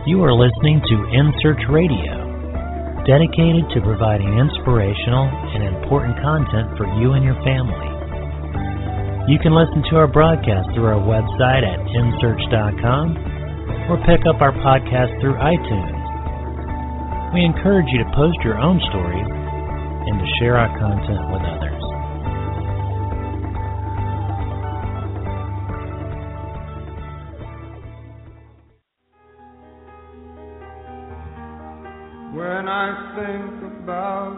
You are listening to In Search Radio, dedicated to providing inspirational and important content for you and your family. You can listen to our broadcast through our website at insearch.com or pick up our podcast through iTunes. We encourage you to post your own stories and to share our content with others. When I think about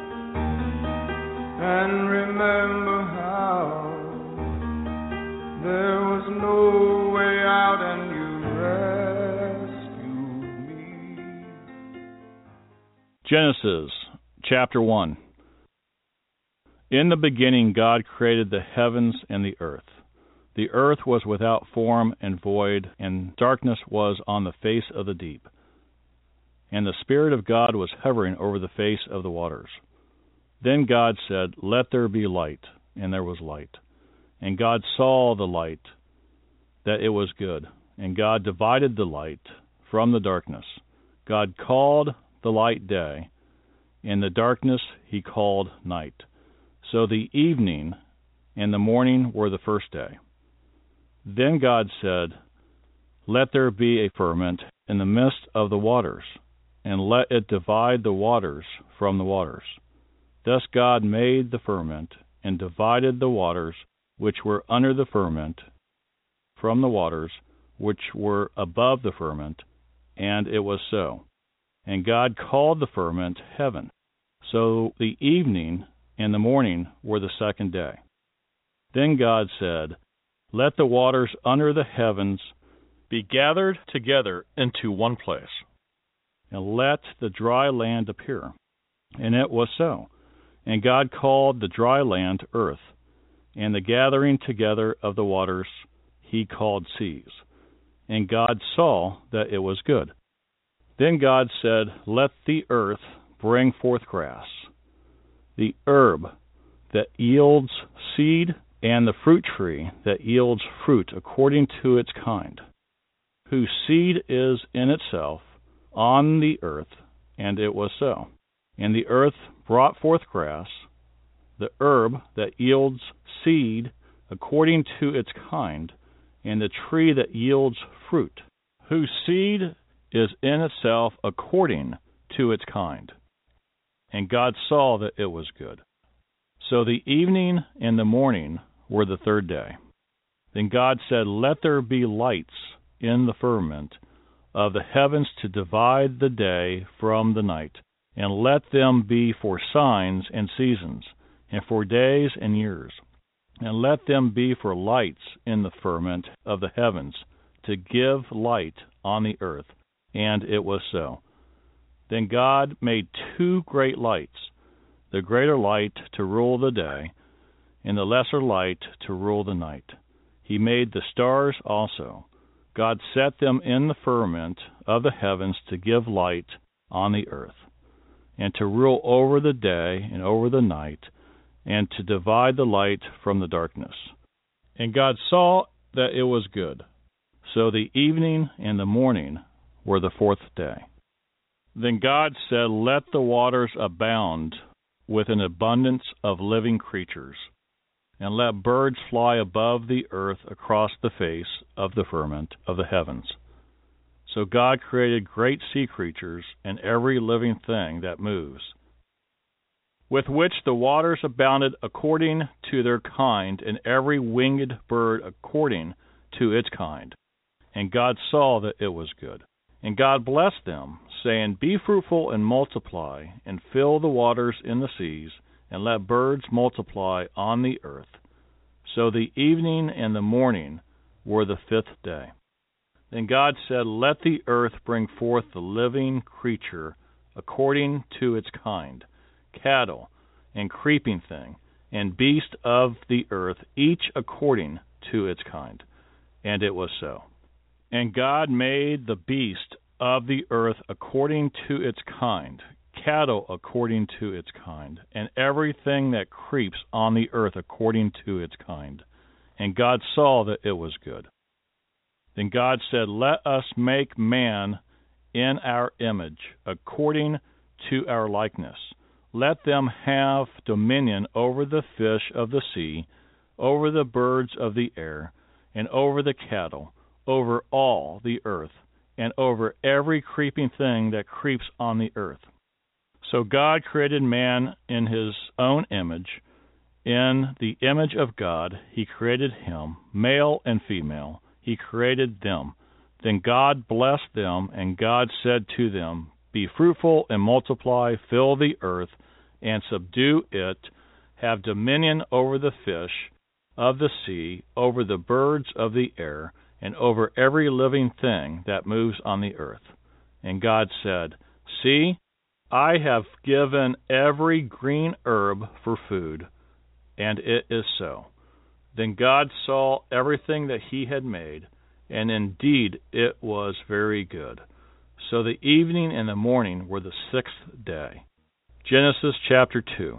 and remember how there was no way out and you rescued me. Genesis chapter 1. In the beginning God created the heavens and the earth. The earth was without form and void, and darkness was on the face of the deep. And the Spirit of God was hovering over the face of the waters. Then God said, "Let there be light," and there was light. And God saw the light, that it was good. And God divided the light from the darkness. God called the light day, and the darkness he called night. So the evening and the morning were the first day. Then God said, "Let there be a firmament in the midst of the waters, and let it divide the waters from the waters." Thus God made the firmament, and divided the waters which were under the firmament from the waters which were above the firmament, and it was so. And God called the firmament heaven. So the evening and the morning were the second day. Then God said, "Let the waters under the heavens be gathered together into one place, and let the dry land appear." And it was so. And God called the dry land earth, and the gathering together of the waters he called seas. And God saw that it was good. Then God said, "Let the earth bring forth grass, the herb that yields seed, and the fruit tree that yields fruit according to its kind, whose seed is in itself on the earth." And it was so. And the earth brought forth grass, the herb that yields seed according to its kind, and the tree that yields fruit, whose seed is in itself according to its kind. And God saw that it was good. So the evening and the morning were the third day. Then God said, "Let there be lights in the firmament of the heavens to divide the day from the night, and let them be for signs and seasons, and for days and years. And let them be for lights in the firmament of the heavens, to give light on the earth." And it was so. Then God made two great lights, the greater light to rule the day, and the lesser light to rule the night. He made the stars also. God set them in the firmament of the heavens to give light on the earth, and to rule over the day and over the night, and to divide the light from the darkness. And God saw that it was good. So the evening and the morning were the fourth day. Then God said, "Let the waters abound with an abundance of living creatures, and let birds fly above the earth across the face of the firmament of the heavens." So God created great sea creatures and every living thing that moves, with which the waters abounded according to their kind, and every winged bird according to its kind. And God saw that it was good. And God blessed them, saying, "Be fruitful and multiply, and fill the waters in the seas, and let birds multiply on the earth." So the evening and the morning were the fifth day. Then God said, "Let the earth bring forth the living creature according to its kind, cattle, and creeping thing, and beast of the earth, each according to its kind." And it was so. And God made the beast of the earth according to its kind, cattle according to its kind, and everything that creeps on the earth according to its kind. And God saw that it was good. Then God said, "Let us make man in our image, according to our likeness. Let them have dominion over the fish of the sea, over the birds of the air, and over the cattle, over all the earth, and over every creeping thing that creeps on the earth. So God created man in his own image. In the image of God he created him, male and female, he created them. Then God blessed them, and God said to them, Be fruitful and multiply, fill the earth, and subdue it, have dominion over the fish of the sea, over the birds of the air, and over every living thing that moves on the earth. And God said, See, I have given every green herb for food, and it is so. Then God saw everything that he had made, and indeed it was very good. So the evening and the morning were the sixth day. Genesis chapter 2.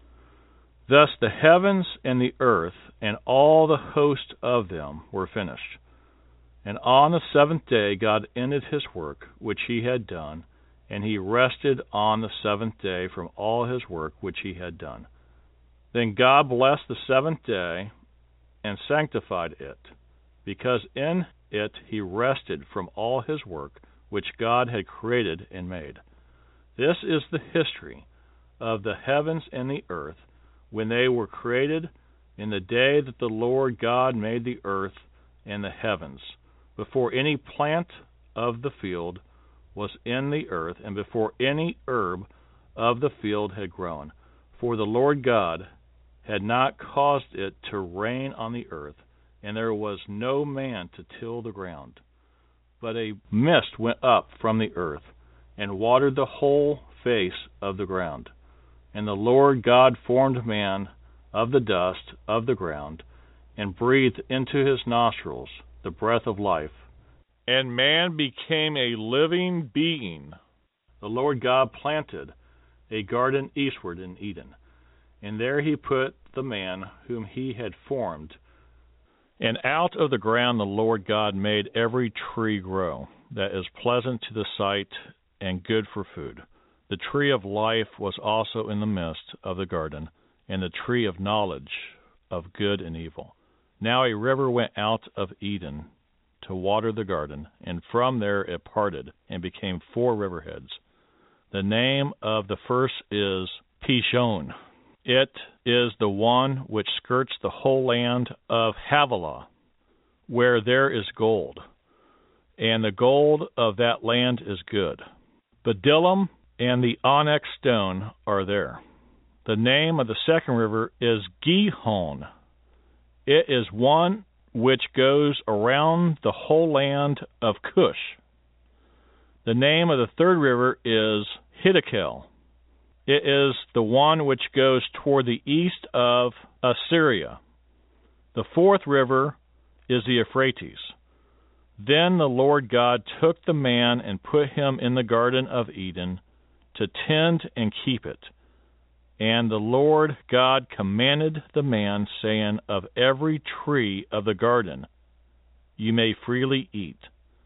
Thus the heavens and the earth and all the host of them were finished. And on the seventh day God ended his work which he had done, and he rested on the seventh day from all his work which he had done. Then God blessed the seventh day and sanctified it, because in it he rested from all his work which God had created and made. This is the history of the heavens and the earth when they were created, in the day that the Lord God made the earth and the heavens, before any plant of the field was in the earth, and before any herb of the field had grown. For the Lord God had not caused it to rain on the earth, and there was no man to till the ground. But a mist went up from the earth, and watered the whole face of the ground. And the Lord God formed man of the dust of the ground, and breathed into his nostrils the breath of life. And man became a living being. The Lord God planted a garden eastward in Eden, and there he put the man whom he had formed. And out of the ground the Lord God made every tree grow, that is pleasant to the sight and good for food. The tree of life was also in the midst of the garden, and the tree of knowledge of good and evil. Now a river went out of Eden to water the garden, and from there it parted and became 4 riverheads. The name of the first is Pishon. It is the one which skirts the whole land of Havilah, where there is gold, and the gold of that land is good. Bdellium and the onyx stone are there. The name of the second river is Gihon. It is one which goes around the whole land of Cush. The name of the third river is Hiddekel. It is the one which goes toward the east of Assyria. The fourth river is the Euphrates. Then the Lord God took the man and put him in the Garden of Eden to tend and keep it. And the Lord God commanded the man, saying, Of every tree of the garden you may freely eat,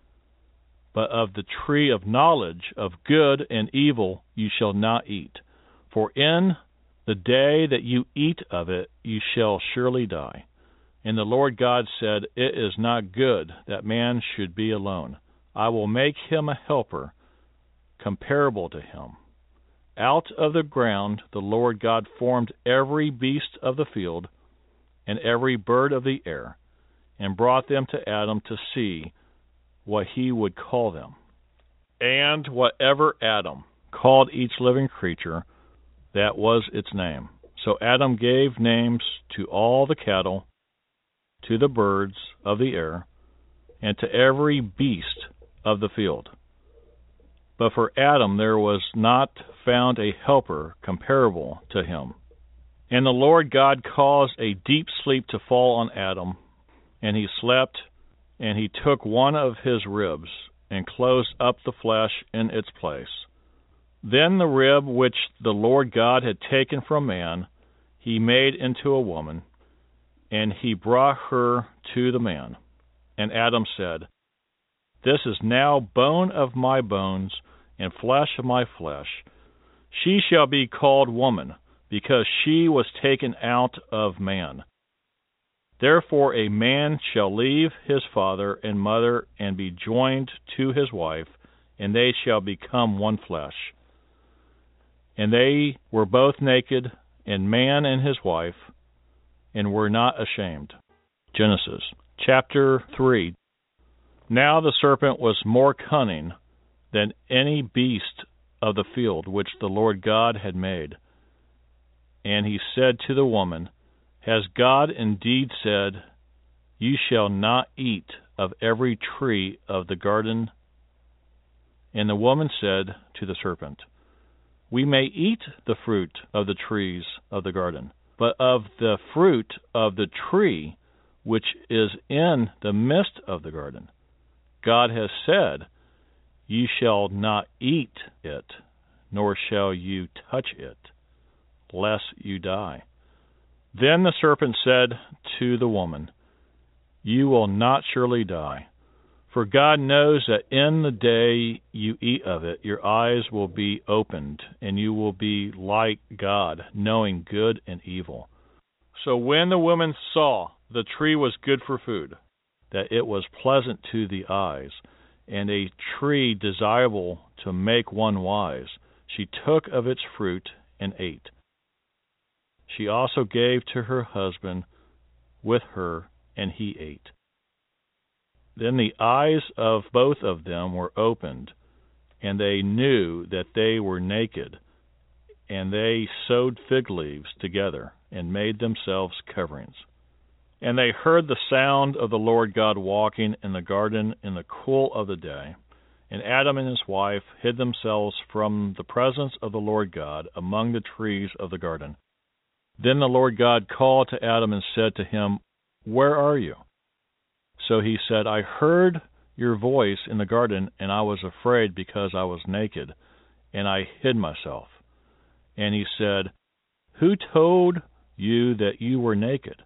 but of the tree of knowledge of good and evil you shall not eat. For in the day that you eat of it you shall surely die. And the Lord God said, It is not good that man should be alone. I will make him a helper comparable to him. Out of the ground the Lord God formed every beast of the field and every bird of the air, and brought them to Adam to see what he would call them. And whatever Adam called each living creature, that was its name. So Adam gave names to all the cattle, to the birds of the air, and to every beast of the field. But for Adam there was not found a helper comparable to him. And the Lord God caused a deep sleep to fall on Adam, and he slept, and he took one of his ribs, and closed up the flesh in its place. Then the rib which the Lord God had taken from man, he made into a woman, and he brought her to the man. And Adam said, This is now bone of my bones and flesh of my flesh. She shall be called woman, because she was taken out of man. Therefore a man shall leave his father and mother and be joined to his wife, and they shall become one flesh. And they were both naked, and man and his wife, and were not ashamed. Genesis chapter 3. Now the serpent was more cunning than any beast of the field which the Lord God had made. And he said to the woman, Has God indeed said, You shall not eat of every tree of the garden? And the woman said to the serpent, We may eat the fruit of the trees of the garden, but of the fruit of the tree which is in the midst of the garden, God has said, You shall not eat it, nor shall you touch it, lest you die. Then the serpent said to the woman, You will not surely die, for God knows that in the day you eat of it, your eyes will be opened, and you will be like God, knowing good and evil. So when the woman saw the tree was good for food, that it was pleasant to the eyes, and a tree desirable to make one wise, she took of its fruit and ate. She also gave to her husband with her, and he ate. Then the eyes of both of them were opened, and they knew that they were naked, and they sewed fig leaves together and made themselves coverings. And they heard the sound of the Lord God walking in the garden in the cool of the day. And Adam and his wife hid themselves from the presence of the Lord God among the trees of the garden. Then the Lord God called to Adam and said to him, Where are you? So he said, I heard your voice in the garden, and I was afraid because I was naked, and I hid myself. And he said, Who told you that you were naked?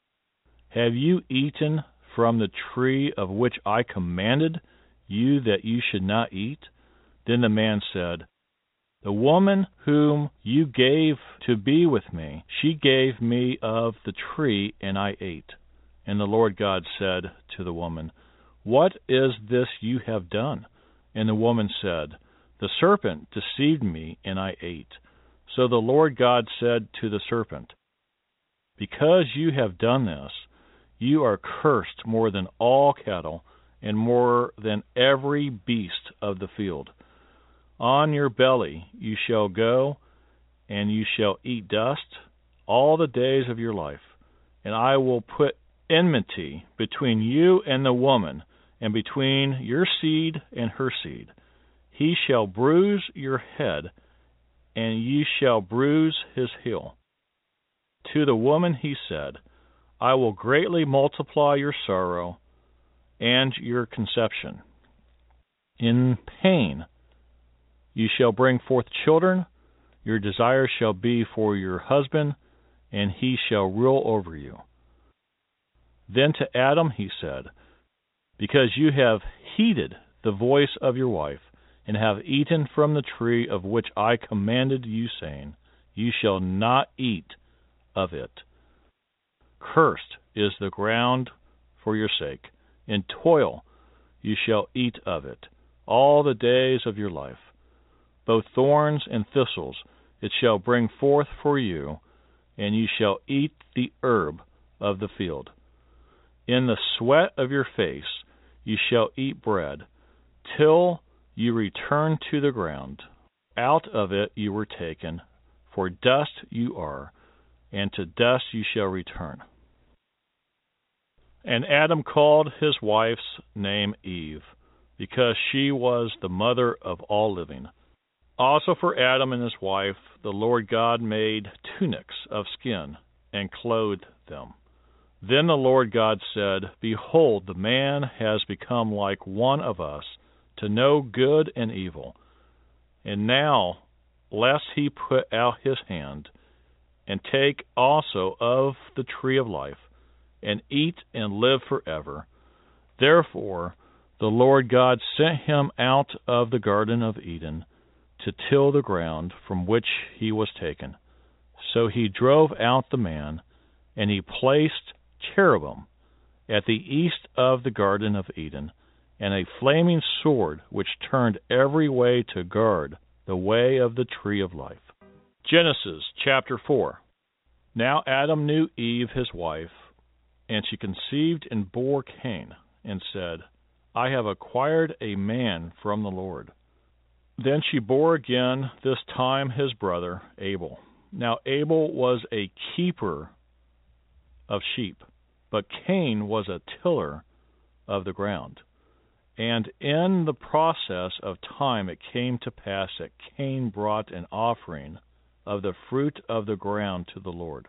Have you eaten from the tree of which I commanded you that you should not eat? Then the man said, The woman whom you gave to be with me, she gave me of the tree, and I ate. And the Lord God said to the woman, What is this you have done? And the woman said, The serpent deceived me, and I ate. So the Lord God said to the serpent, Because you have done this, you are cursed more than all cattle, and more than every beast of the field. On your belly you shall go, and you shall eat dust all the days of your life. And I will put enmity between you and the woman, and between your seed and her seed. He shall bruise your head, and you shall bruise his heel. To the woman he said, I will greatly multiply your sorrow and your conception. In pain you shall bring forth children. Your desire shall be for your husband, and he shall rule over you. Then to Adam he said, Because you have heeded the voice of your wife, and have eaten from the tree of which I commanded you, saying, You shall not eat of it. Cursed is the ground for your sake. In toil you shall eat of it all the days of your life. Both thorns and thistles it shall bring forth for you, and you shall eat the herb of the field. In the sweat of your face you shall eat bread, till you return to the ground. Out of it you were taken, for dust you are, and to dust you shall return. And Adam called his wife's name Eve, because she was the mother of all living. Also for Adam and his wife the Lord God made tunics of skin, and clothed them. Then the Lord God said, Behold, the man has become like one of us, to know good and evil. And now, lest he put out his hand, and take also of the tree of life, and eat and live forever. Therefore the Lord God sent him out of the Garden of Eden to till the ground from which he was taken. So he drove out the man, and he placed cherubim at the east of the Garden of Eden, and a flaming sword which turned every way to guard the way of the tree of life. Genesis chapter 4. Now Adam knew Eve his wife, and she conceived and bore Cain, and said, I have acquired a man from the Lord. Then she bore again, this time his brother Abel. Now Abel was a keeper of sheep, but Cain was a tiller of the ground. And in the process of time it came to pass that Cain brought an offering of the fruit of the ground to the Lord.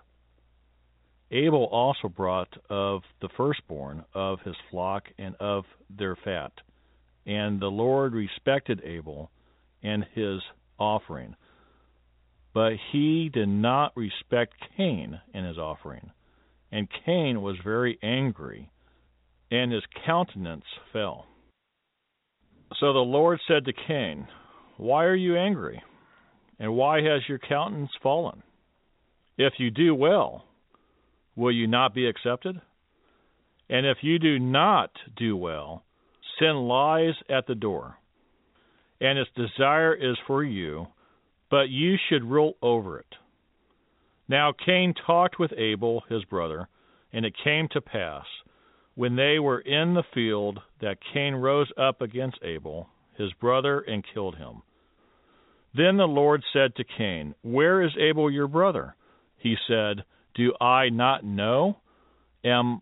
Abel also brought of the firstborn of his flock and of their fat. And the Lord respected Abel and his offering, but he did not respect Cain and his offering. And Cain was very angry, and his countenance fell. So the Lord said to Cain, Why are you angry? And why has your countenance fallen? If you do well, will you not be accepted? And if you do not do well, sin lies at the door, and its desire is for you, but you should rule over it. Now Cain talked with Abel his brother, and it came to pass, when they were in the field, that Cain rose up against Abel his brother and killed him. Then the Lord said to Cain, Where is Abel your brother? He said, Do I not know? Am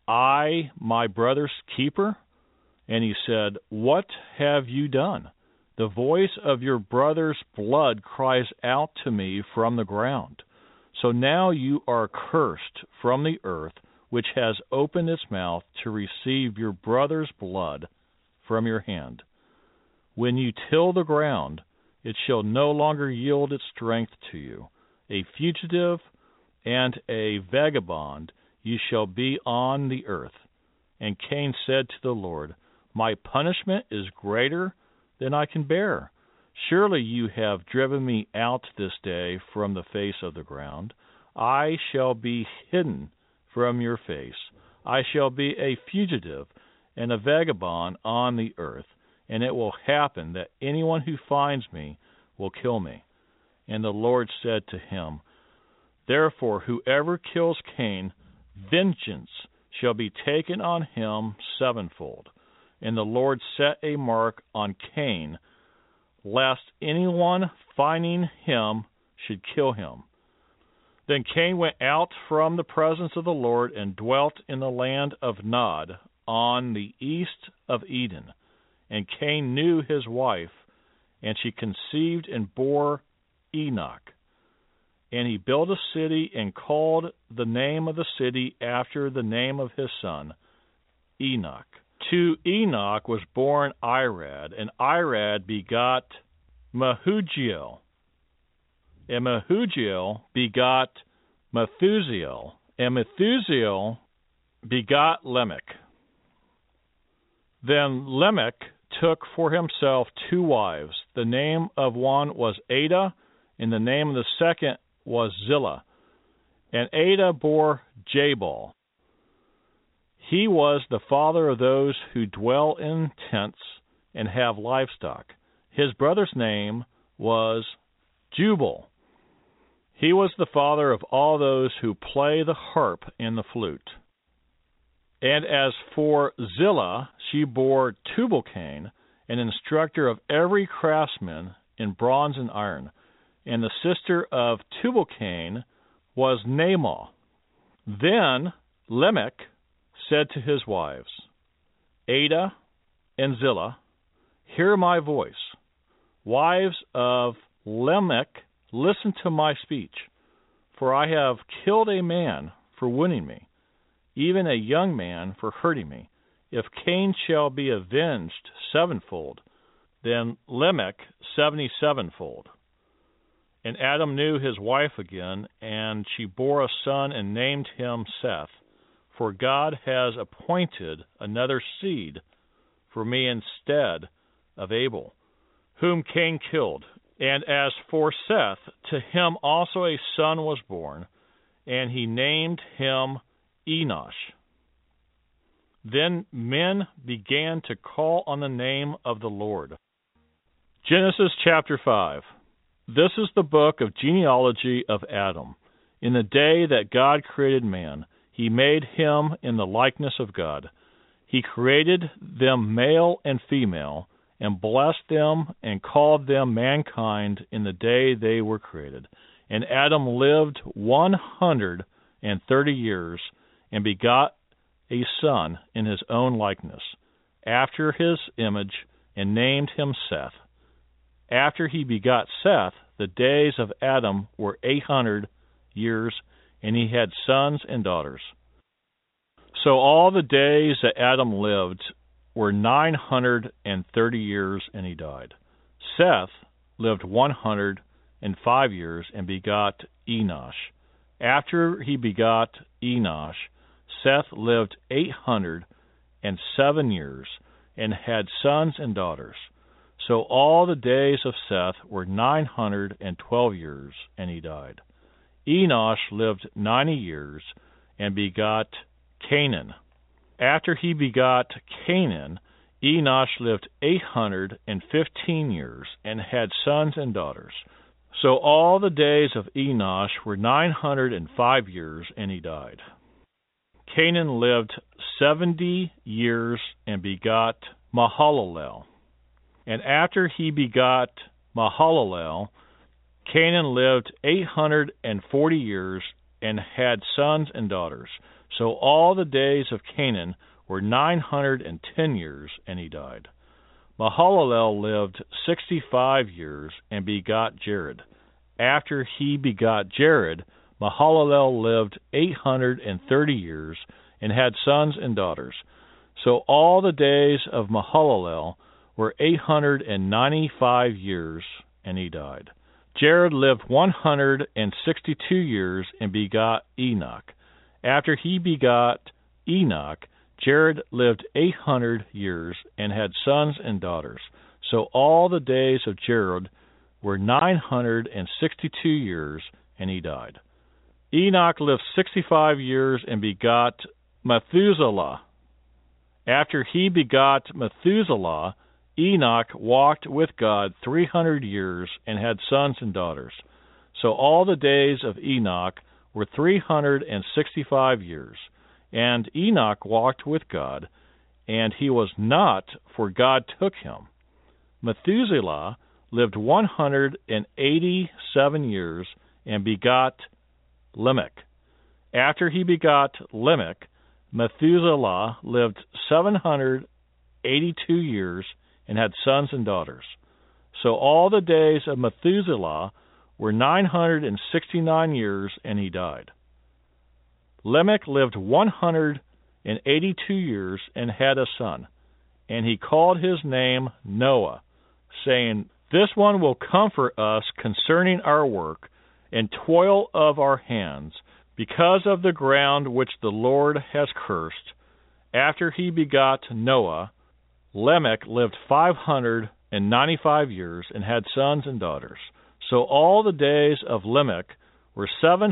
I my brother's keeper? And he said, What have you done? The voice of your brother's blood cries out to me from the ground. So now you are cursed from the earth, which has opened its mouth to receive your brother's blood from your hand. When you till the ground, it shall no longer yield its strength to you. A fugitive and a vagabond you shall be on the earth. And Cain said to the Lord, My punishment is greater than I can bear. Surely you have driven me out this day from the face of the ground. I shall be hidden from your face. I shall be a fugitive and a vagabond on the earth, and it will happen that anyone who finds me will kill me. And the Lord said to him, Therefore whoever kills Cain, vengeance shall be taken on him sevenfold. And the Lord set a mark on Cain, lest anyone finding him should kill him. Then Cain went out from the presence of the Lord and dwelt in the land of Nod on the east of Eden. And Cain knew his wife, and she conceived and bore Enoch. And he built a city and called the name of the city after the name of his son, Enoch. To Enoch was born Irad, and Irad begot Mehujael. And Mehujael begot Methusael, and Methusael begot Lamech. Then Lamech took for himself two wives. The name of one was Ada, and the name of the second was Zillah. And Ada bore Jabal. He was the father of those who dwell in tents and have livestock. His brother's name was Jubal. He was the father of all those who play the harp and the flute. And as for Zillah, she bore Tubal-Cain, an instructor of every craftsman in bronze and iron. And the sister of Tubal-Cain was Naamah. Then Lamech said to his wives, Ada and Zillah, hear my voice. Wives of Lamech, listen to my speech, for I have killed a man for wounding me, even a young man for hurting me. If Cain shall be avenged sevenfold, then Lamech 77-fold. And Adam knew his wife again, and she bore a son and named him Seth, for God has appointed another seed for me instead of Abel, whom Cain killed. And as for Seth, to him also a son was born, and he named him Enosh. Then men began to call on the name of the Lord. Genesis chapter 5. This is the book of genealogy of Adam. In the day that God created man, he made him in the likeness of God. He created them male and female, and blessed them and called them mankind in the day they were created. And Adam lived 130 years, and begot a son in his own likeness, after his image, and named him Seth. After he begot Seth, the days of Adam were 800 years, and he had sons and daughters. So all the days that Adam lived were 930 years, and he died. Seth lived 105 years, and begot Enosh. After he begot Enosh, Seth lived 807 years, and had sons and daughters. So all the days of Seth were 912 years, and he died. Enosh lived 90 years, and begot Canaan. After he begot Canaan, Enosh lived 815 years, and had sons and daughters. So all the days of Enosh were 905 years, and he died. Canaan lived 70 years, and begot Mahalalel. And after he begot Mahalalel, Canaan lived 840 years, and had sons and daughters. So all the days of Canaan were 910 years, and he died. Mahalalel lived 65 years, and begot Jared. After he begot Jared, Mahalalel lived 830 years, and had sons and daughters. So all the days of Mahalalel were 895 years, and he died. Jared lived 162 years, and begot Enoch. After he begot Enoch, Jared lived 800 years, and had sons and daughters. So all the days of Jared were 962 years, and he died. Enoch lived 65 years, and begot Methuselah. After he begot Methuselah, Enoch walked with God 300 years, and had sons and daughters. So all the days of Enoch were 365 years. And Enoch walked with God, and he was not, for God took him. Methuselah lived 187 years, and begot Lamech. After he begot Lamech, Methuselah lived 782 years, and had sons and daughters. So all the days of Methuselah were 969 years, and he died. Lamech lived 182 years, and had a son, and he called his name Noah, saying, This one will comfort us concerning our work and toil of our hands, because of the ground which the Lord has cursed. After he begot Noah, Lamech lived 595 years, and had sons and daughters. So all the days of Lamech were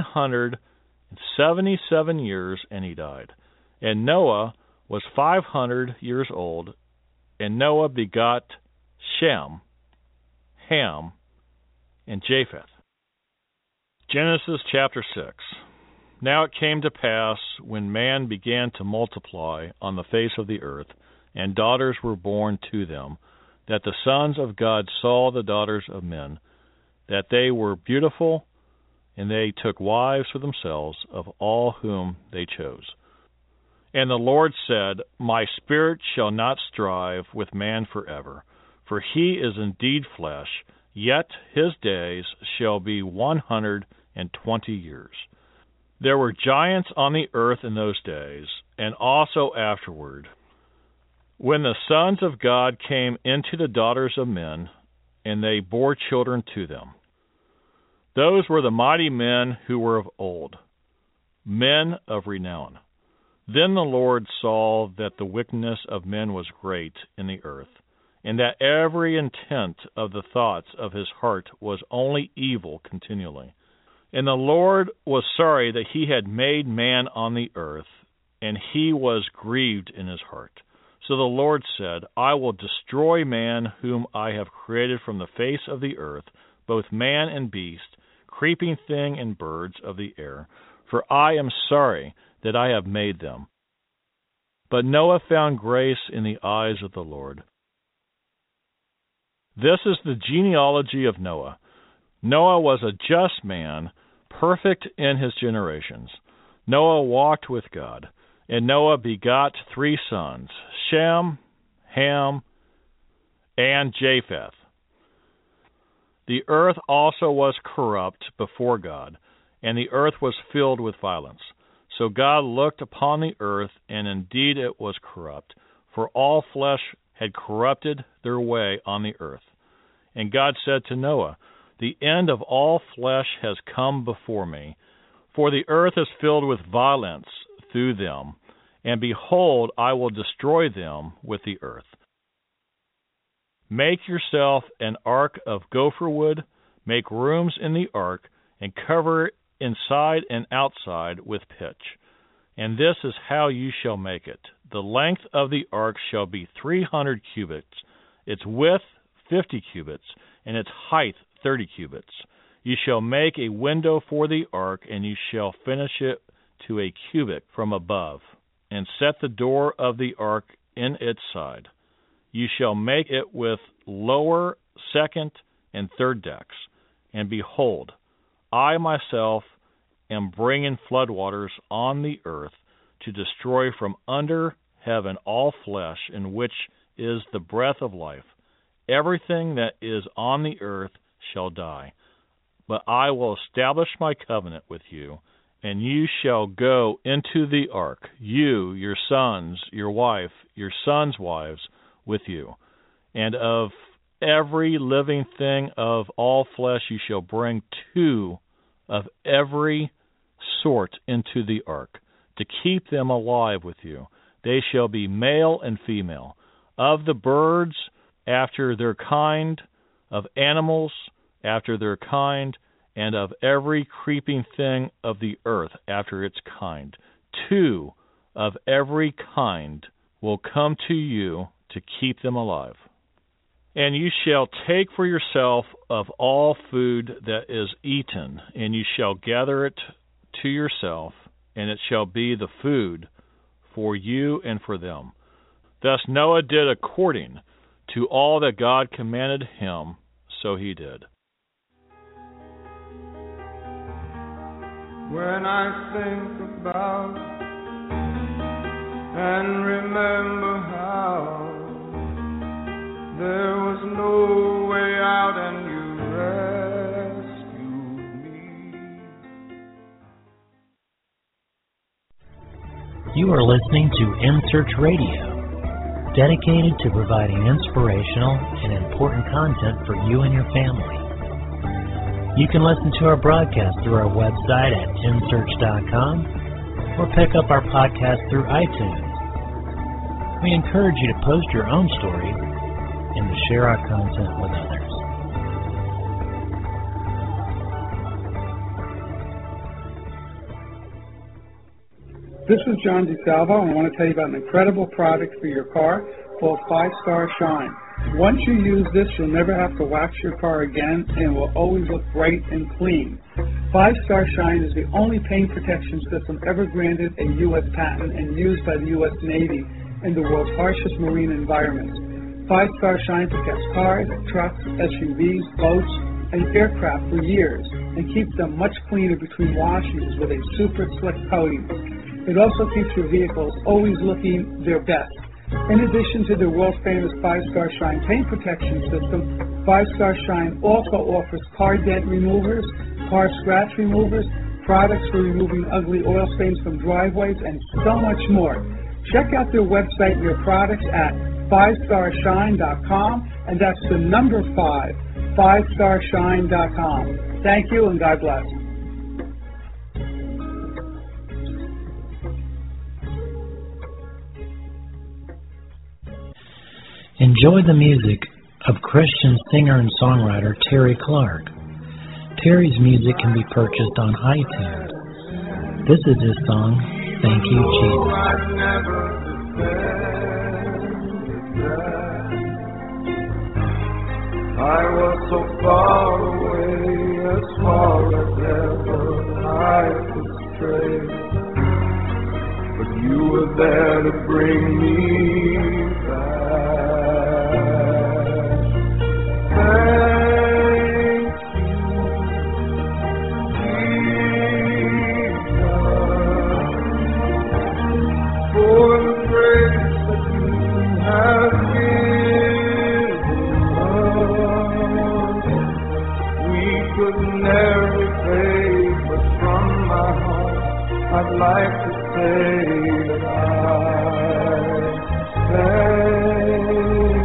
777 years, and he died. And Noah was 500 years old, and Noah begot Shem, Ham, and Japheth. Genesis chapter 6. Now it came to pass, when man began to multiply on the face of the earth, and daughters were born to them, that the sons of God saw the daughters of men, that they were beautiful, and they took wives for themselves of all whom they chose. And the Lord said, My spirit shall not strive with man forever, for he is indeed flesh, yet his days shall be 120 years. There were giants on the earth in those days, and also afterward, when the sons of God came into the daughters of men, and they bore children to them. Those were the mighty men who were of old, men of renown. Then the Lord saw that the wickedness of men was great in the earth, and that every intent of the thoughts of his heart was only evil continually. And the Lord was sorry that he had made man on the earth, and he was grieved in his heart. So the Lord said, I will destroy man whom I have created from the face of the earth, both man and beast, creeping thing and birds of the air, for I am sorry that I have made them. But Noah found grace in the eyes of the Lord. This is the genealogy of Noah. Noah was a just man, perfect in his generations. Noah walked with God, and Noah begot 3 sons, Shem, Ham, and Japheth. The earth also was corrupt before God, and the earth was filled with violence. So God looked upon the earth, and indeed it was corrupt, for all flesh had corrupted their way on the earth. And God said to Noah, The end of all flesh has come before me, for the earth is filled with violence through them, and behold, I will destroy them with the earth. Make yourself an ark of gopher wood, make rooms in the ark, and cover it inside and outside with pitch. And this is how you shall make it. The length of the ark shall be 300 cubits, its width 50 cubits, and its height 30 cubits. You shall make a window for the ark, and you shall finish it to a cubit from above, and set the door of the ark in its side. You shall make it with lower, second, and third decks. And behold, I myself am bringing floodwaters on the earth to destroy from under heaven all flesh in which is the breath of life. Everything that is on the earth shall die. But I will establish my covenant with you, and you shall go into the ark, you, your sons, your wife, your sons' wives with you. And of every living thing of all flesh you shall bring 2 of every sort into the ark, to keep them alive with you. They shall be male and female. Of the birds after their kind, of animals after their kind, and of every creeping thing of the earth after its kind. 2 of every kind will come to you to keep them alive. And you shall take for yourself of all food that is eaten, and you shall gather it to yourself, and it shall be the food for you and for them. Thus Noah did according to all that God commanded him, so he did. When I think about and remember how there was no way out and you rescued me. You are listening to In Search Radio, dedicated to providing inspirational and important content for you and your family. You can listen to our broadcast through our website at insearch.com or pick up our podcast through iTunes. We encourage you to post your own stories and to share our content with others. This is John DeSalvo, and I want to tell you about an incredible product for your car called 5-Star Shine. Once you use this, you'll never have to wax your car again, and it will always look bright and clean. 5-Star Shine is the only paint protection system ever granted a U.S. patent and used by the U.S. Navy in the world's harshest marine environments. 5-Star Shine protects cars, trucks, SUVs, boats, and aircraft for years and keeps them much cleaner between washes with a super slick coating. It also keeps your vehicles always looking their best. In addition to the world-famous 5-Star Shine paint protection system, 5-Star Shine also offers car dent removers, car scratch removers, products for removing ugly oil stains from driveways, and so much more. Check out their website and your products at 5starshine.com, and that's the number 5, 5starshine.com. Thank you, and God bless. Enjoy the music of Christian singer and songwriter Terry Clark. Terry's music can be purchased on iTunes. This is his song, Thank You, Jesus. I was so far away, as far as ever I could stray, but you were there to bring me back. Thank you, Jesus, for the grace that you have given. We could never repay, but from my heart I'd like to say that I thank you.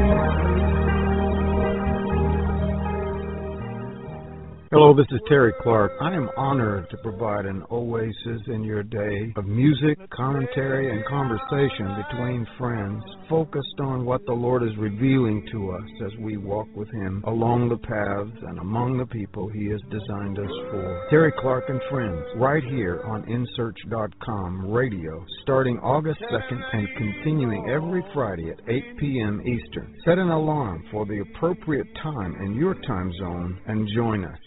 Hello, this is Terry Clark. I am honored to provide an oasis in your day of music, commentary, and conversation between friends, focused on what the Lord is revealing to us as we walk with Him along the paths and among the people He has designed us for. Terry Clark and Friends, right here on InSearch.com radio, starting August 2nd and continuing every Friday at 8 p.m. Eastern. Set an alarm for the appropriate time in your time zone and join us.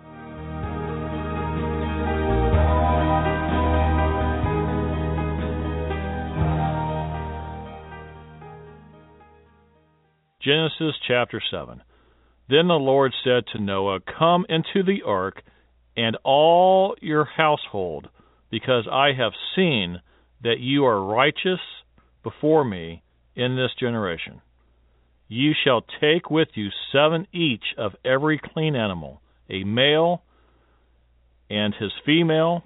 Genesis chapter 7. Then the Lord said to Noah, Come into the ark, and all your household, because I have seen that you are righteous before me in this generation. You shall take with you 7 each of every clean animal, a male and his female,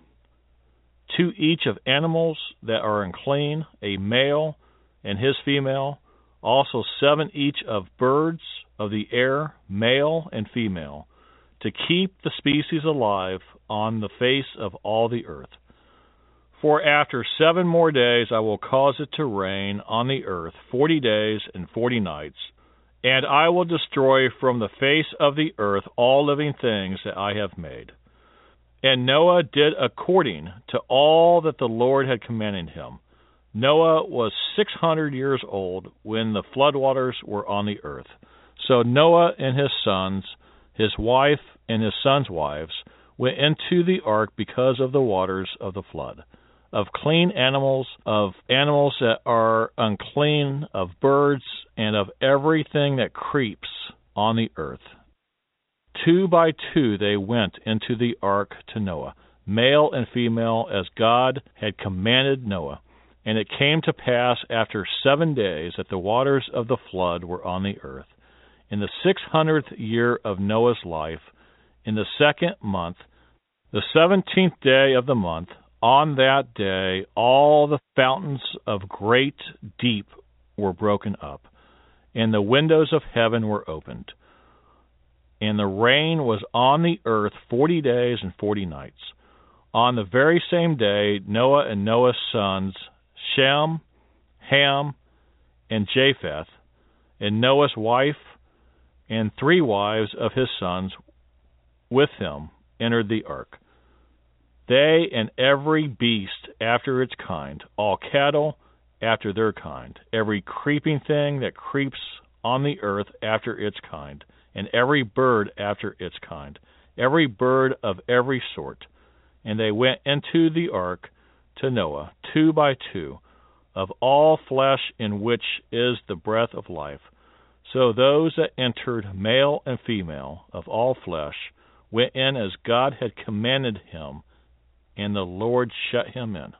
2 each of animals that are unclean, a male and his female, also 7 each of birds of the air, male and female, to keep the species alive on the face of all the earth. For after 7 more days I will cause it to rain on the earth 40 days and 40 nights, and I will destroy from the face of the earth all living things that I have made. And Noah did according to all that the Lord had commanded him. Noah was 600 years old when the floodwaters were on the earth. So Noah and his sons, his wife and his sons' wives, went into the ark because of the waters of the flood, of clean animals, of animals that are unclean, of birds, and of everything that creeps on the earth. 2 by 2 they went into the ark to Noah, male and female, as God had commanded Noah. And it came to pass after 7 days that the waters of the flood were on the earth. In the 600th year of Noah's life, in the 2nd month, the 17th day of the month, on that day all the fountains of great deep were broken up, and the windows of heaven were opened. And the rain was on the earth 40 days and 40 nights. On the very same day, Noah and Noah's sons, Shem, Ham, and Japheth, and Noah's wife, and 3 wives of his sons with him entered the ark. They and every beast after its kind, all cattle after their kind, every creeping thing that creeps on the earth after its kind, and every bird after its kind, every bird of every sort. And they went into the ark to Noah, 2 by 2, of all flesh in which is the breath of life. So those that entered, male and female, of all flesh, went in as God had commanded him, and the Lord shut him in.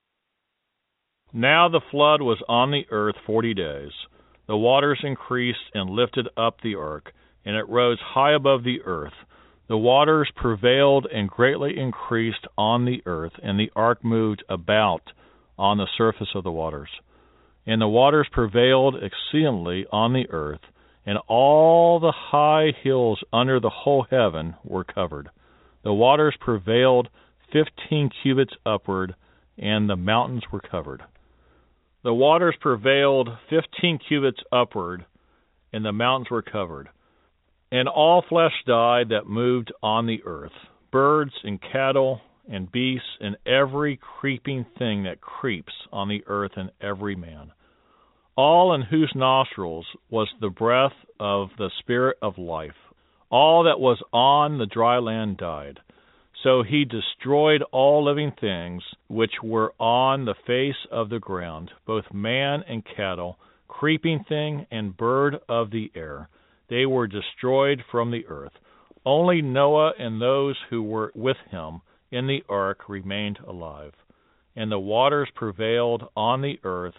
Now the flood was on the earth 40 days. The waters increased and lifted up the ark, and it rose high above the earth. The waters prevailed and greatly increased on the earth, and the ark moved about on the surface of the waters. And the waters prevailed exceedingly on the earth, and all the high hills under the whole heaven were covered. The waters prevailed 15 cubits upward, and the mountains were covered. The waters prevailed 15 cubits upward, and the mountains were covered. And all flesh died that moved on the earth, birds and cattle and beasts and every creeping thing that creeps on the earth and every man. All in whose nostrils was the breath of the Spirit of life. All that was on the dry land died. So he destroyed all living things which were on the face of the ground, both man and cattle, creeping thing and bird of the air. They were destroyed from the earth. Only Noah and those who were with him in the ark remained alive. And the waters prevailed on the earth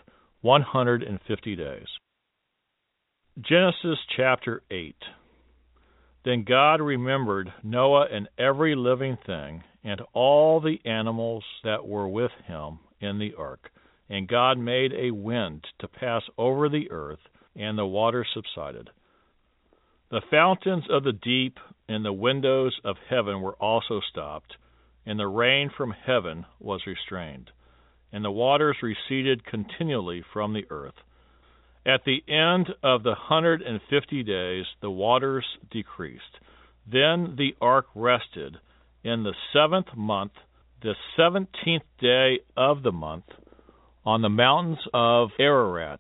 150 days. Genesis chapter 8. Then God remembered Noah and every living thing, and all the animals that were with him in the ark. And God made a wind to pass over the earth, and the waters subsided. The fountains of the deep and the windows of heaven were also stopped, and the rain from heaven was restrained, and the waters receded continually from the earth. At the end of the 150 days, the waters decreased. Then the ark rested in the 7th month, the 17th day of the month, on the mountains of Ararat.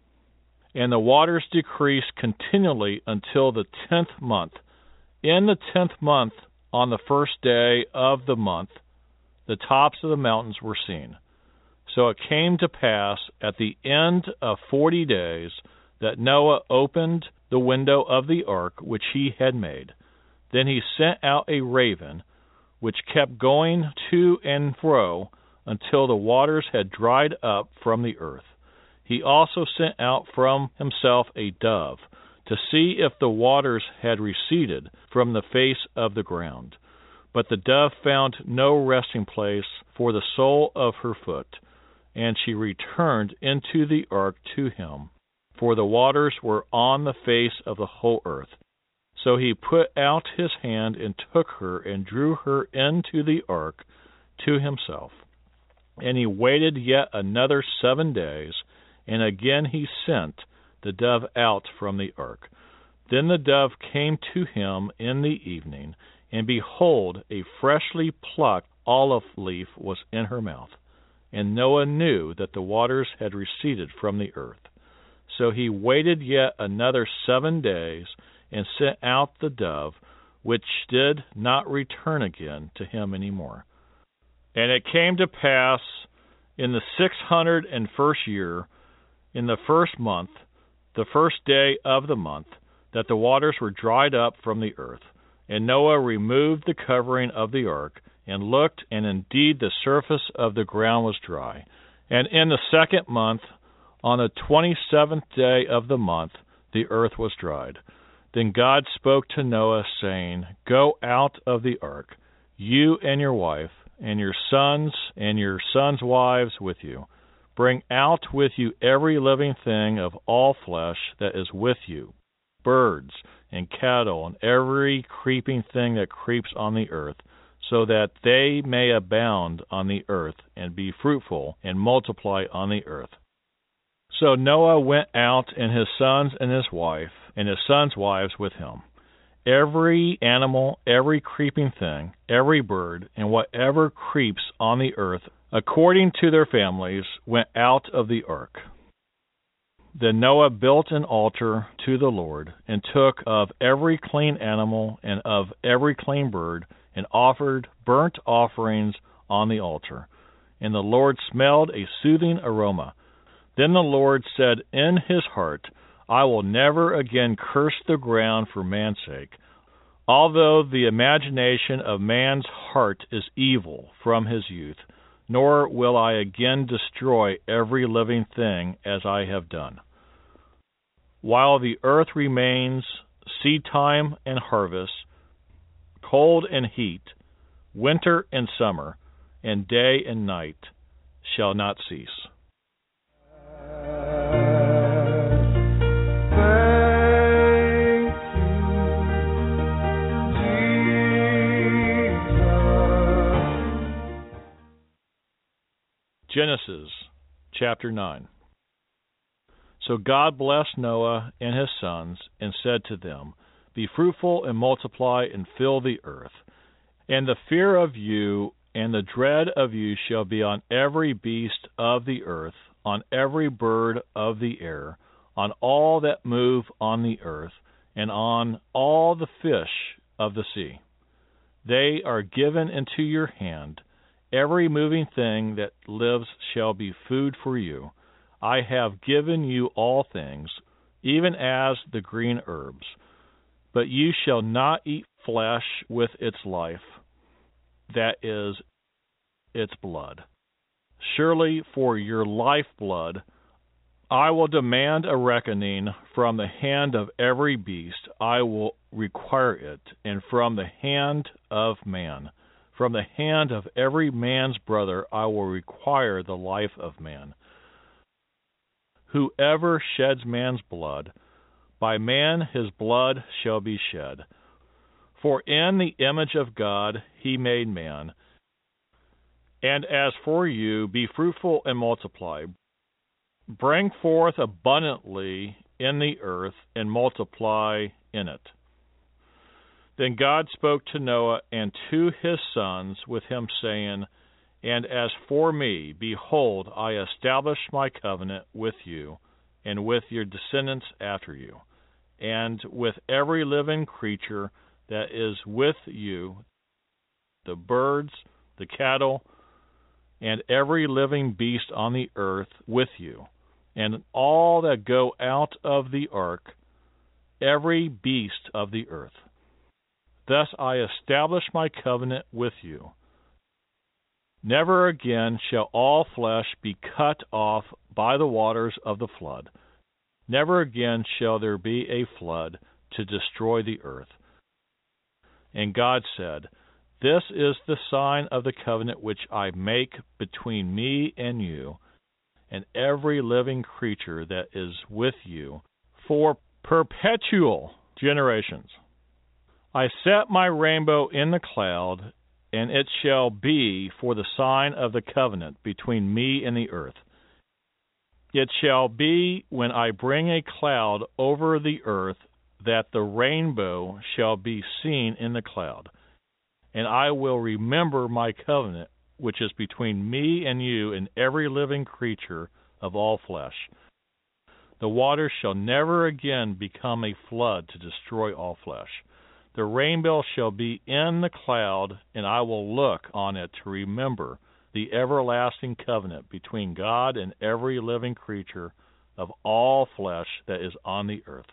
And the waters decreased continually until the 10th month. In the 10th month, on the first day of the month, the tops of the mountains were seen. So it came to pass at the end of 40 days that Noah opened the window of the ark which he had made. Then he sent out a raven, which kept going to and fro until the waters had dried up from the earth. He also sent out from himself a dove, to see if the waters had receded from the face of the ground. But the dove found no resting place for the sole of her foot, and she returned into the ark to him, for the waters were on the face of the whole earth. So he put out his hand and took her and drew her into the ark to himself. And he waited yet another 7 days, and again he sent the dove out from the ark. Then the dove came to him in the evening, and behold, a freshly plucked olive leaf was in her mouth. And Noah knew that the waters had receded from the earth. So he waited yet another 7 days, and sent out the dove, which did not return again to him any more. And it came to pass in the 601st year, in the 1st month, the first day of the month, that the waters were dried up from the earth. And Noah removed the covering of the ark, and looked, and indeed the surface of the ground was dry. And in the 2nd month, on the 27th day of the month, the earth was dried. Then God spoke to Noah, saying, Go out of the ark, you and your wife, and your sons wives with you. Bring out with you every living thing of all flesh that is with you, birds and cattle, and every creeping thing that creeps on the earth, so that they may abound on the earth, and be fruitful, and multiply on the earth. So Noah went out, and his sons and his wife, and his sons' wives with him. Every animal, every creeping thing, every bird, and whatever creeps on the earth, according to their families, went out of the ark. Then Noah built an altar to the Lord, and took of every clean animal and of every clean bird, and offered burnt offerings on the altar. And the Lord smelled a soothing aroma. Then the Lord said in his heart, I will never again curse the ground for man's sake, although the imagination of man's heart is evil from his youth, nor will I again destroy every living thing as I have done. While the earth remains, seedtime and harvest, cold and heat, winter and summer, and day and night shall not cease. Genesis chapter 9. So God blessed Noah and his sons and said to them, Be fruitful and multiply and fill the earth. And the fear of you and the dread of you shall be on every beast of the earth, on every bird of the air, on all that move on the earth, and on all the fish of the sea. They are given into your hand. Every moving thing that lives shall be food for you. I have given you all things, even as the green herbs. But you shall not eat flesh with its life, that is, its blood. Surely for your lifeblood I will demand a reckoning from the hand of every beast. I will require it, and from the hand of man. From the hand of every man's brother I will require the life of man. Whoever sheds man's blood, by man his blood shall be shed. For in the image of God he made man. And as for you, be fruitful and multiply. Bring forth abundantly in the earth, and multiply in it. Then God spoke to Noah and to his sons with him, saying, And as for me, behold, I establish my covenant with you, and with your descendants after you, and with every living creature that is with you, the birds, the cattle, and every living beast on the earth with you, and all that go out of the ark, every beast of the earth. Thus I establish my covenant with you. Never again shall all flesh be cut off by the waters of the flood. Never again shall there be a flood to destroy the earth. And God said, This is the sign of the covenant which I make between me and you, and every living creature that is with you, for perpetual generations. I set my rainbow in the cloud, and it shall be for the sign of the covenant between me and the earth. It shall be when I bring a cloud over the earth that the rainbow shall be seen in the cloud. And I will remember my covenant, which is between me and you and every living creature of all flesh. The waters shall never again become a flood to destroy all flesh. The rainbow shall be in the cloud, and I will look on it to remember the everlasting covenant between God and every living creature of all flesh that is on the earth.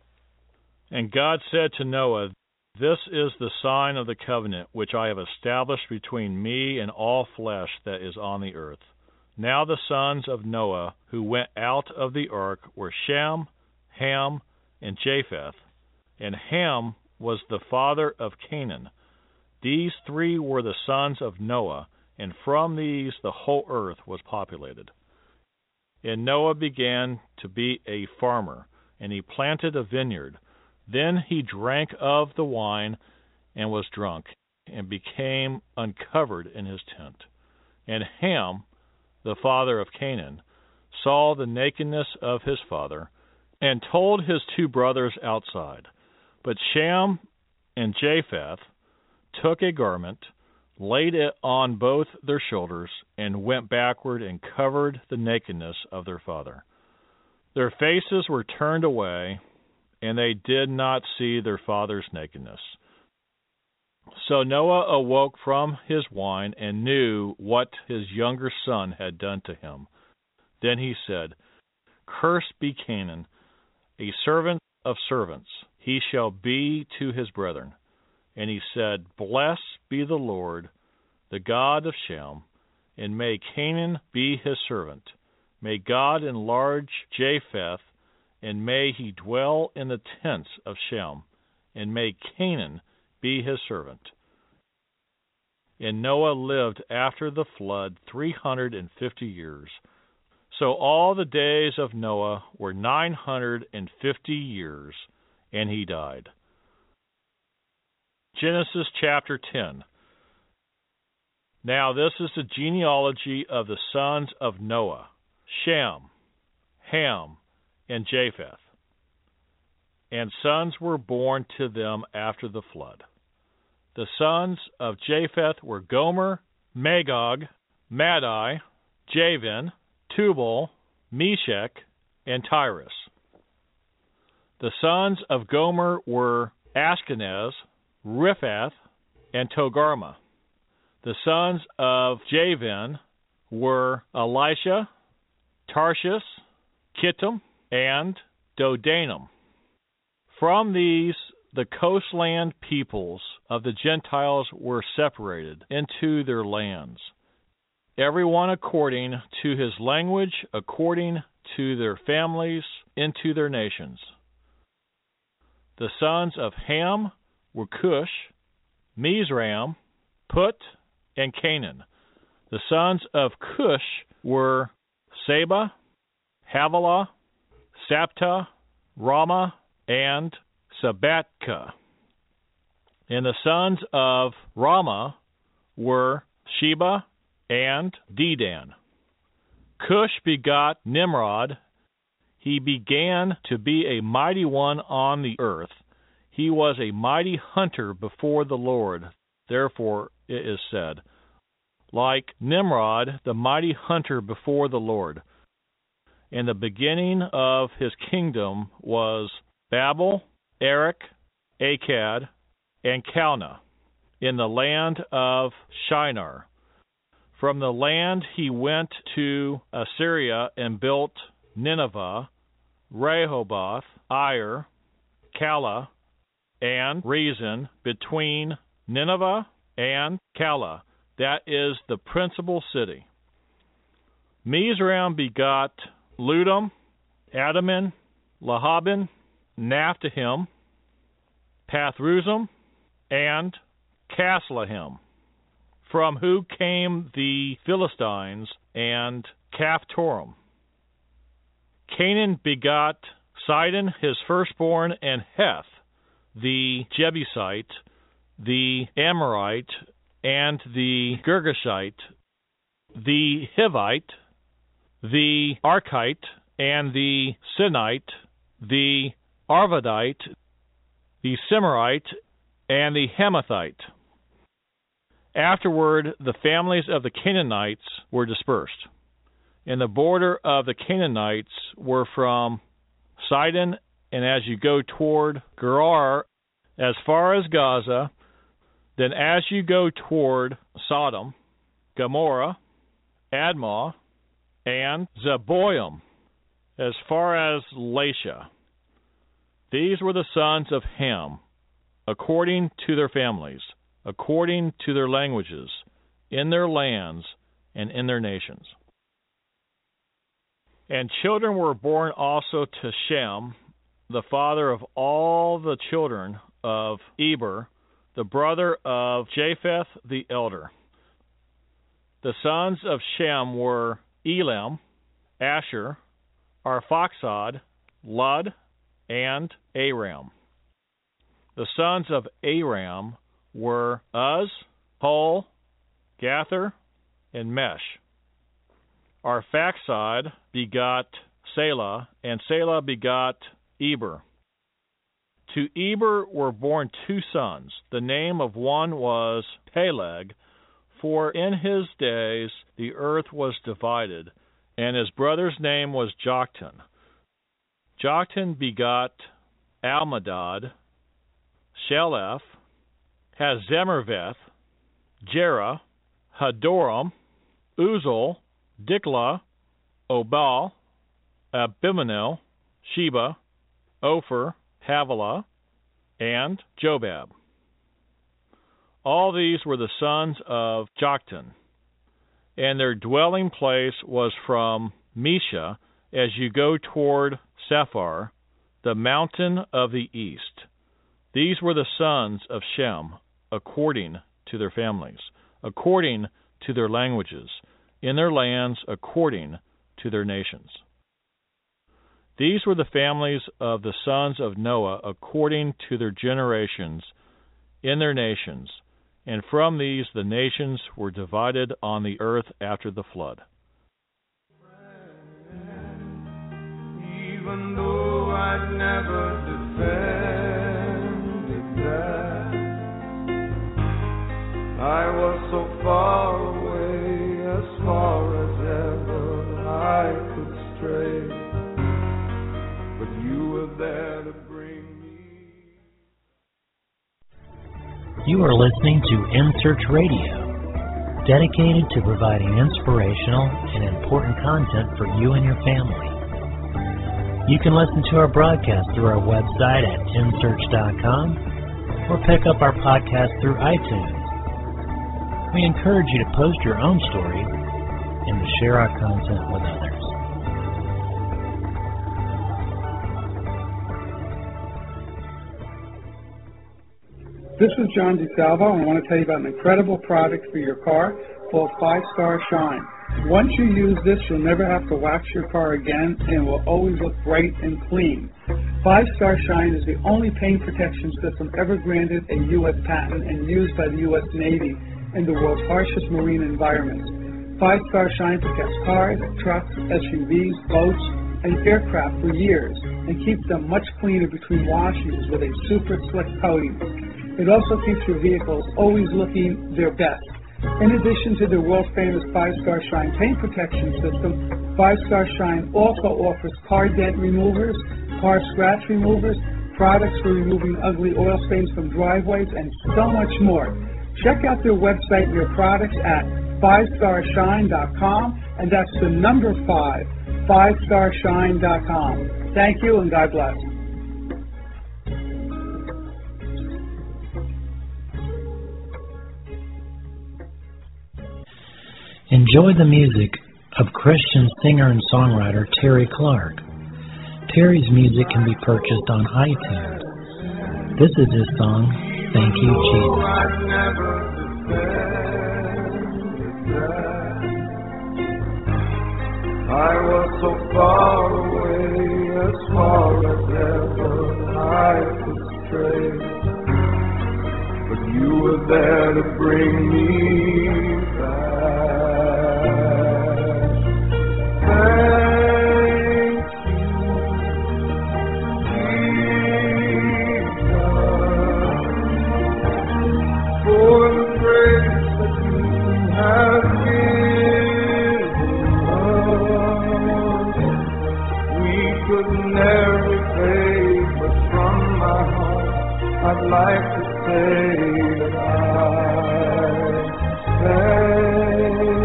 And God said to Noah, This is the sign of the covenant which I have established between me and all flesh that is on the earth. Now the sons of Noah who went out of the ark were Shem, Ham, and Japheth. And Ham was the father of Canaan. These three were the sons of Noah, and from these the whole earth was populated. And Noah began to be a farmer, and he planted a vineyard. Then he drank of the wine and was drunk, and became uncovered in his tent. And Ham, the father of Canaan, saw the nakedness of his father, and told his two brothers outside. But Shem and Japheth took a garment, laid it on both their shoulders, and went backward and covered the nakedness of their father. Their faces were turned away, and they did not see their father's nakedness. So Noah awoke from his wine and knew what his younger son had done to him. Then he said, Cursed be Canaan, a servant of servants. He shall be to his brethren. And he said, Blessed be the Lord, the God of Shem, and may Canaan be his servant. May God enlarge Japheth, and may he dwell in the tents of Shem, and may Canaan be his servant. And Noah lived after the flood 350 years. So all the days of Noah were 950 years, and he died. Genesis chapter 10. Now this is the genealogy of the sons of Noah: Shem, Ham, and Japheth. And sons were born to them after the flood. The sons of Japheth were Gomer, Magog, Madai, Javan, Tubal, Meshech, and Tyrus. The sons of Gomer were Ashkenaz, Riphath, and Togarmah. The sons of Javan were Elisha, Tarshish, Kittim, and Dodanim. From these, the coastland peoples of the Gentiles were separated into their lands, every one according to his language, according to their families, into their nations. The sons of Ham were Cush, Mizraim, Put, and Canaan. The sons of Cush were Seba, Havilah, Sapta, Ramah, and Sabbatka. And the sons of Ramah were Sheba and Dedan. Cush begot Nimrod. He began to be a mighty one on the earth. He was a mighty hunter before the Lord. Therefore it is said, like Nimrod, the mighty hunter before the Lord. And the beginning of his kingdom was Babel, Erech, Akkad, and Calneh, in the land of Shinar. From the land he went to Assyria and built Nineveh, Rehoboth, Ir, Calah, and Rezin, between Nineveh and Calah. That is the principal city. Mizraim begot Ludum, Adamin, Lahabin, Naphtahim, Pathruzim, and Casluhim, from who came the Philistines and Caphtorim. Canaan begot Sidon, his firstborn, and Heth, the Jebusite, the Amorite, and the Girgashite, the Hivite, the Archite, and the Sinite, the Arvadite, the Semorite, and the Hamathite. Afterward, the families of the Canaanites were dispersed, and the border of the Canaanites were from Sidon, and as you go toward Gerar, as far as Gaza, then as you go toward Sodom, Gomorrah, Admah, and Zeboim, as far as Lasha. These were the sons of Ham, according to their families, according to their languages, in their lands, and in their nations. And children were born also to Shem, the father of all the children of Eber, the brother of Japheth the elder. The sons of Shem were Elam, Asher, Arphaxad, Lud, and Aram. The sons of Aram were Uz, Hul, Gather, and Mesh. Arphaxad begot Selah, and Selah begot Eber. To Eber were born two sons. The name of one was Peleg, for in his days the earth was divided, and his brother's name was Joktan. Joktan begot Almadad, Sheleph, Hazemmerveth, Jerah, Hadoram, Uzal, Diklah, Obal, Abimael, Sheba, Ophir, Havilah, and Jobab. All these were the sons of Joktan, and their dwelling place was from Mesha as you go toward Sephar, the mountain of the east. These were the sons of Shem, according to their families, according to their languages, in their lands, according to their nations. These were the families of the sons of Noah, according to their generations, in their nations, and from these the nations were divided on the earth after the flood. even though I'd never defended that. I was so far away, as far as ever I could stray, but you were there to bring me. You are listening to In Search Radio, dedicated to providing inspirational and important content for you and your family. You can listen to our broadcast through our website at insearch.com or pick up our podcast through iTunes. We encourage you to post your own stories and to share our content with others. This is John DeSalvo, and I want to tell you about an incredible product for your car called 5-Star Shine. Once you use this, you'll never have to wax your car again, and it will always look bright and clean. 5-Star Shine is the only paint protection system ever granted a U.S. patent and used by the U.S. Navy in the world's harshest marine environments. 5-Star Shine protects cars, trucks, SUVs, boats, and aircraft for years and keeps them much cleaner between washings with a super slick coating. It also keeps your vehicles always looking their best. In addition to the world-famous 5-Star Shine paint protection system, 5-Star Shine also offers car dent removers, car scratch removers, products for removing ugly oil stains from driveways, and so much more. Check out their website and your products at 5starshine.com, and that's the number 5, 5starshine.com. Thank you, and God bless. Enjoy the music of Christian singer and songwriter Terry Clark. Terry's music can be purchased on iTunes. This is his song, Thank You, Jesus. I was so far away, as far as ever I could stray, but you were there to bring me back. I'd like to say that I thank you.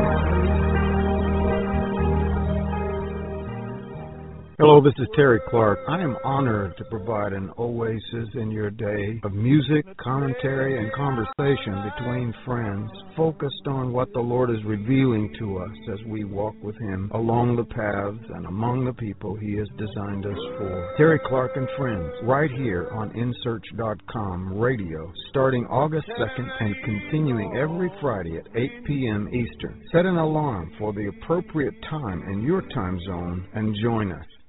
Hello, this is Terry Clark. I am honored to provide an oasis in your day of music, commentary, and conversation between friends, focused on what the Lord is revealing to us as we walk with Him along the paths and among the people He has designed us for. Terry Clark and Friends, right here on InSearch.com radio, starting August 2nd and continuing every Friday at 8 p.m. Eastern. Set an alarm for the appropriate time in your time zone and join us.